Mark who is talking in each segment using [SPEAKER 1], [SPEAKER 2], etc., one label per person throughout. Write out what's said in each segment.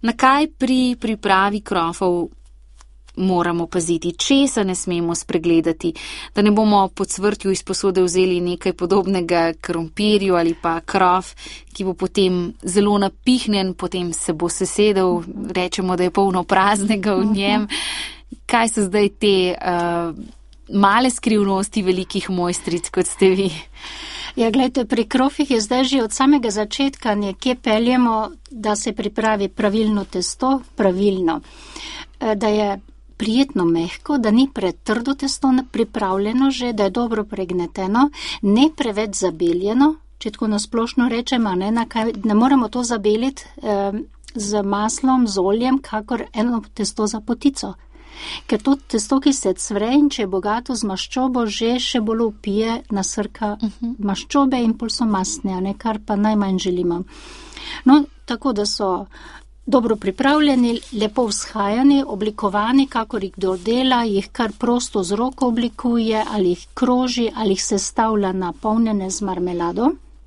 [SPEAKER 1] Na kaj pri pripravi krofov moramo paziti, česa ne smemo spregledati, da ne bomo po cvrtju iz posode vzeli nekaj podobnega krompirju ali pa krof, ki bo potem zelo napihnjen, potem se bo sesedel, rečemo, da je polno praznega v njem. Kaj so zdaj te male skrivnosti velikih mojstric, kot ste vi?
[SPEAKER 2] Ja, gledajte, pri krofih je zdaj že od samega začetka nekje peljemo, da se pripravi pravilno testo, pravilno, da je prijetno mehko, da ni pretrdo testo pripravljeno že, da je dobro pregneteno, ne preveč zabeljeno, če tako nasplošno rečemo, ne moremo to zabeliti z maslom, z oljem, kakor eno testo za potico. Ker to testo, ki se cvre in če je bogato z maščobo, že še bolj upije, nasrka maščobe in pol so mastne, kar pa najmanj želimo. No, tako da so dobro pripravljeni, lepo vzhajani, oblikovani, kakor jih kdo dela, jih kar prosto z roko oblikuje, ali jih kroži, ali jih sestavlja napolnjene z marmelado.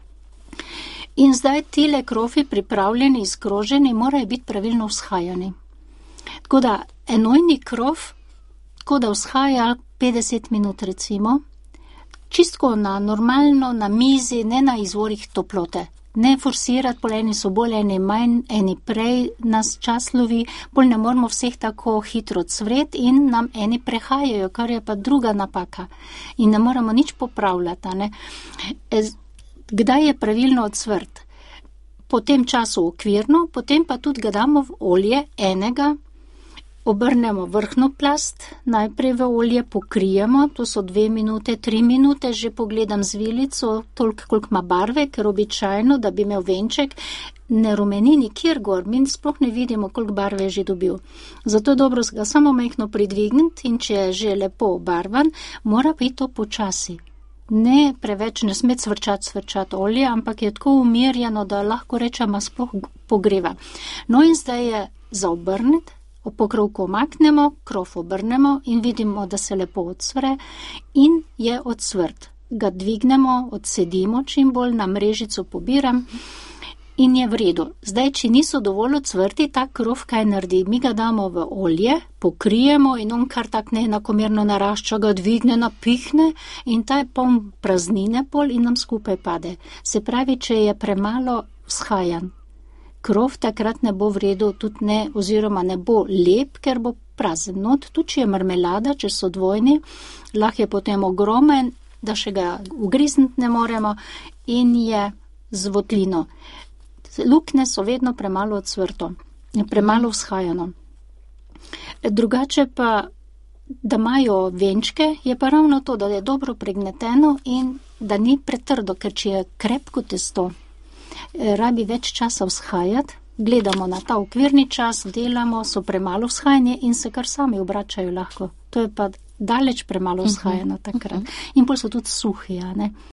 [SPEAKER 2] In zdaj tile krofi pripravljeni, izkroženi, morajo biti pravilno vzhajani. Tako da enojni krof, tako da vzhaja 50 minut recimo, čistko na normalno, na mizi, ne na izvorih toplote. Ne forsirati, pol eni so bolj, eni manj, eni prej nas čas lovi, pol ne moramo vseh tako hitro cvreti in nam eni prehajajo, kar je pa druga napaka. In ne moramo nič popravljati, ne. Kdaj je pravilno odsvrt? Po tem času okvirno, potem pa tudi ga damo v olje enega, obrnemo vrhno plast, najprej v olje pokrijemo, to so 2 minute, 3 minute, že pogledam z vilico, toliko, koliko ima barve, ker običajno, da bi imel venček, ne rumeni nikjer gor, mi sploh ne vidimo, koliko barve je že dobil. Zato je dobro ga samo majhno pridvigniti in če je že lepo obarvan, mora biti to počasi. Ne preveč, ne sme cvrčati olje, ampak je tako umirjeno, da lahko rečemo sploh pogreva. No in zdaj je za obrniti, pokrovko omaknemo, krof obrnemo in vidimo, da se lepo odsvre in je odsvrt. Ga dvignemo, odsedimo čim bolj, na mrežico pobiram in je v redu. Zdaj, če niso dovolj odsvrti, ta krof kaj naredi? Mi ga damo v olje, pokrijemo in on kar tak neenakomerno narašča, ga dvigne, napihne in ta je poln praznine pol in nam skupaj pade. Se pravi, če je premalo vzhajan, krof takrat ne bo v redu, tudi ne, oziroma ne bo lep, ker bo prazen not. Tudi če je marmelada, če so dvojni, lahko je potem ogromen, da še ga ugrizniti ne moremo in je z votlino. Luknje so vedno premalo odsvrto, premalo vzhajano. Drugače pa, da imajo venčke, je pa ravno to, da je dobro pregneteno in da ni pretrdo, ker če je krepko testo, rabi več časa vzhajati, gledamo na ta okvirni čas, delamo, so premalo vzhajanje in se kar sami obračajo lahko. To je pa daleč premalo vzhajeno takrat. In pol so tudi suhi, ne.